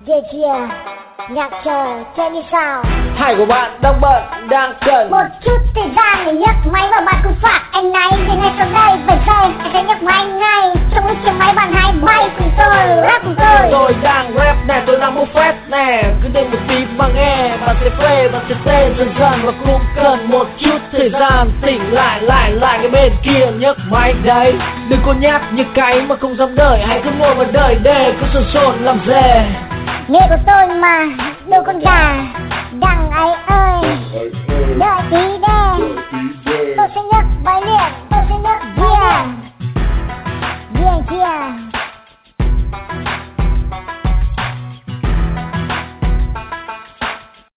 Yeah, nhạc chờ, chơi như sao? Hai của bạn đang bận, đang cần Một chút thời gian để nhấc máy và bạn cứ phạt anh này. Vì ngay sau đây, vài giây, anh sẽ nhấc máy ngay. Trong cái chiếc máy bạn hãy bay cùng tôi, rap cùng tôi. Tôi đang rap nè, tôi đang bốc phét nè. Cứ đêm một tí mà nghe, bạn sẽ phê, bạn sẽ tê dần dần. Và cũng cần một chút thời gian tỉnh lại cái bên kia nhấc máy đấy. Đừng có nhát như cái mà không dám đợi. Hãy cứ ngồi mà đợi để cứ sồn làm dề. Nghề của tôi mà, đâu con gà đằng ấy ơi, đợi tí đê.